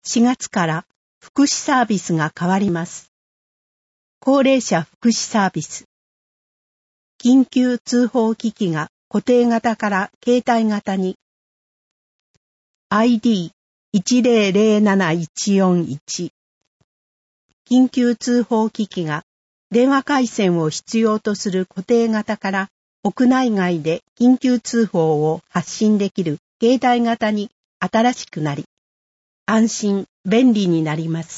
4月から福祉サービスが変わります。高齢者福祉サービス。緊急通報機器が固定型から携帯型に。ID1007141。緊急通報機器が電話回線を必要とする固定型から屋内外で緊急通報を発信できる携帯型に新しくなり、安心、便利になります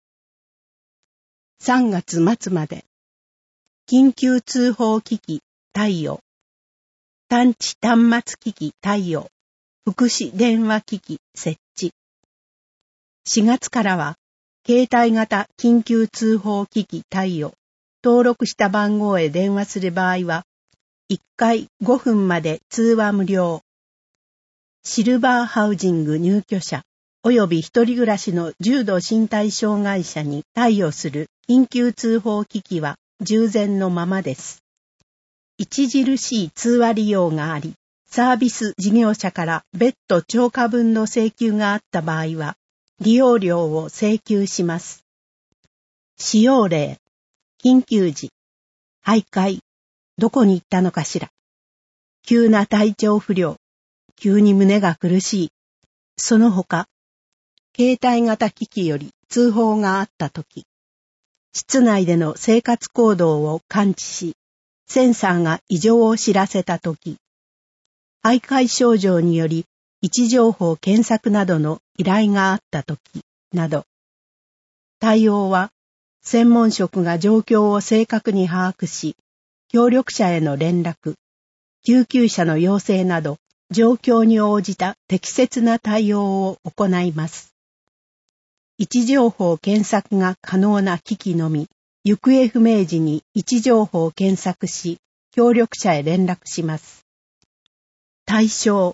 。3月末まで、緊急通報機器対応、探知端末機器対応、福祉電話機器設置。4月からは、携帯型緊急通報機器対応、登録した番号へ電話する場合は、1回5分まで通話無料。シルバーハウジング入居者及び一人暮らしの重度身体障害者に対応する緊急通報機器は従前のままです。著しい通話利用があり、サービス事業者から別途超過分の請求があった場合は、利用料を請求します。使用例、緊急時、徘徊、どこに行ったのかしら。急な体調不良、急に胸が苦しい。その他、携帯型機器より通報があったとき、室内での生活行動を感知し、センサーが異常を知らせたとき、徘徊症状により位置情報検索などの依頼があったときなど、対応は専門職が状況を正確に把握し、協力者への連絡、救急車の要請など、状況に応じた適切な対応を行います。位置情報検索が可能な機器のみ、行方不明時に位置情報を検索し、協力者へ連絡します。対象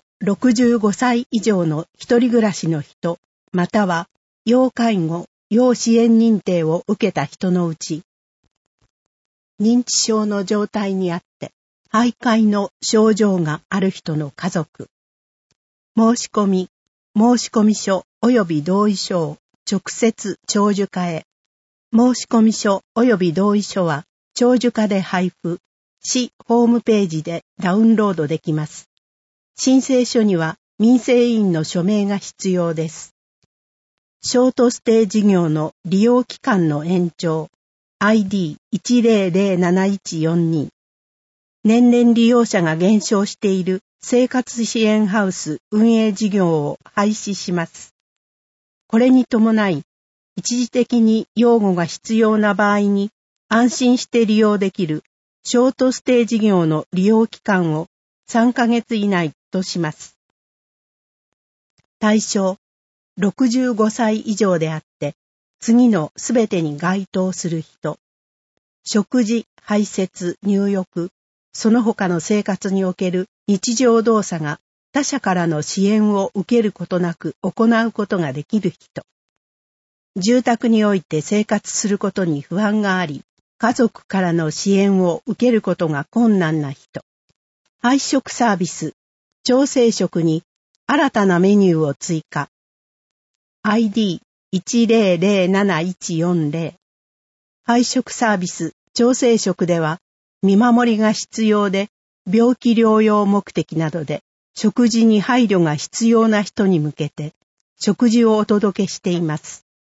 65歳以上の一人暮らしの人、または要介護、要支援認定を受けた人のうち、認知症の状態にあって、徘徊の症状がある人の家族。申込書及び同意書を直接長寿課へ。申込書及び同意書は長寿課で配布、市ホームページでダウンロードできます。申請書には民生委員の署名が必要です。ショートステイ事業の利用期間の延長、ID1007142。年々利用者が減少している生活支援ハウス運営事業を廃止します。これに伴い、一時的に養護が必要な場合に安心して利用できるショートステイ事業の利用期間を3ヶ月以内とします。対象、65歳以上であって、次のすべてに該当する人。食事、排泄、入浴、その他の生活における日常動作が他者からの支援を受けることなく行うことができる人。住宅において生活することに不安があり、家族からの支援を受けることが困難な人。配食サービス、調整食に新たなメニューを追加。ID1007140。配食サービス、調整食では、見守りが必要で、病気療養目的などで、食事に配慮が必要な人に向けて、食事をお届けしています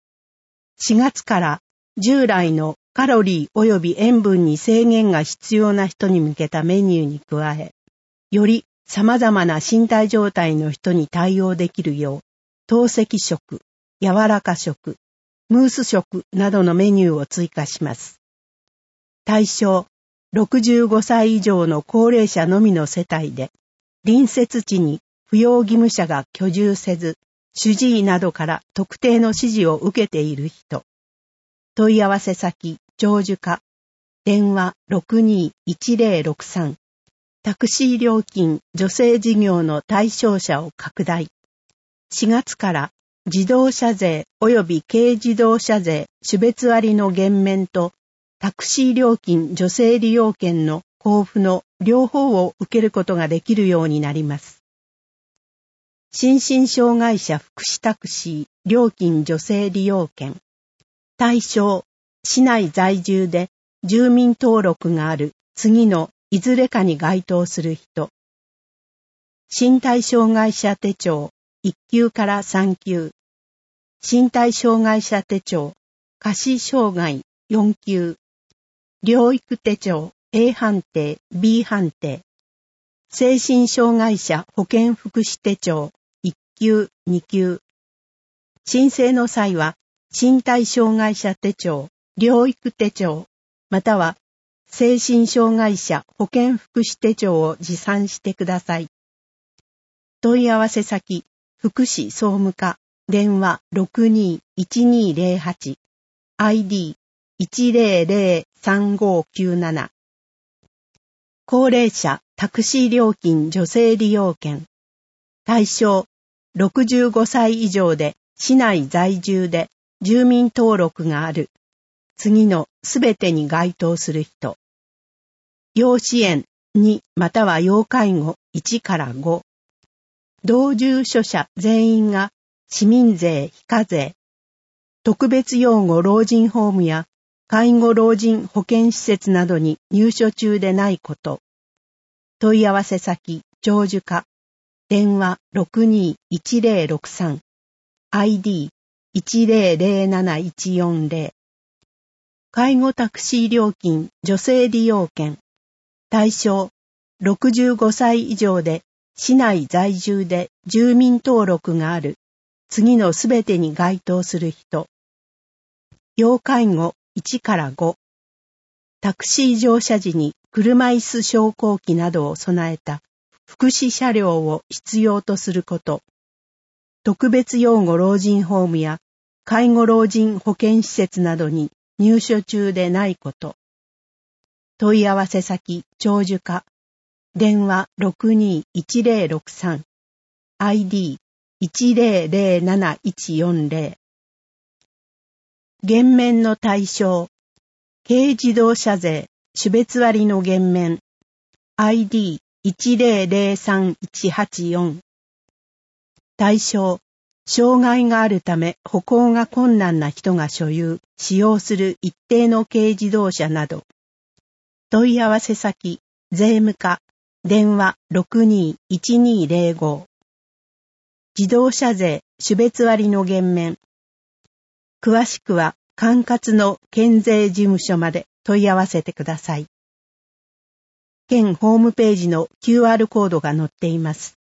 。4月から従来のカロリー及び塩分に制限が必要な人に向けたメニューに加え、より様々な身体状態の人に対応できるよう、透析食、柔らか食、ムース食などのメニューを追加します。対象、65歳以上の高齢者のみの世帯で、隣接地に扶養義務者が居住せず、主治医などから特定の指示を受けている人。問い合わせ先、長寿課。電話621063。タクシー料金助成事業の対象者を拡大。4月から自動車税及び軽自動車税種別割の減免とタクシー料金助成利用券の交付の両方を受けることができるようになります。 心身障害者福祉タクシー料金助成利用券。対象、市内在住で住民登録がある次のいずれかに該当する人。身体障害者手帳1級から3級。身体障害者手帳下肢障害4級。療育手帳 A 判定 B 判定。精神障害者保健福祉手帳1級2級。申請の際は身体障害者手帳、療育手帳、または精神障害者保健福祉手帳を持参してください。問い合わせ先、福祉総務課、電話 62-1208、ID 1003597。高齢者タクシー料金助成利用券。対象、65歳以上で市内在住で住民登録がある次のすべてに該当する人。要支援2または要介護1から5。同住所者全員が市民税非課税。特別養護老人ホームや介護老人保健施設などに入所中でないこと。問い合わせ先、長寿課。電話 62-1063。ID 1007140。介護タクシー料金助成利用券。対象、65歳以上で市内在住で住民登録がある次のすべてに該当する人。要介護1から5。タクシー乗車時に車椅子昇降機などを備えた福祉車両を必要とすること。特別養護老人ホームや介護老人保健施設などに入所中でないこと。問い合わせ先、長寿課。電話 62-1063。ID 1007140。減免の対象。軽自動車税、種別割の減免。ID 1003184。対象。障害があるため歩行が困難な人が所有、使用する一定の軽自動車など。問い合わせ先、税務課。電話 62-1205。自動車税、種別割の減免。詳しくは、管轄の県税事務所まで問い合わせてください。県ホームページの QR コードが載っています。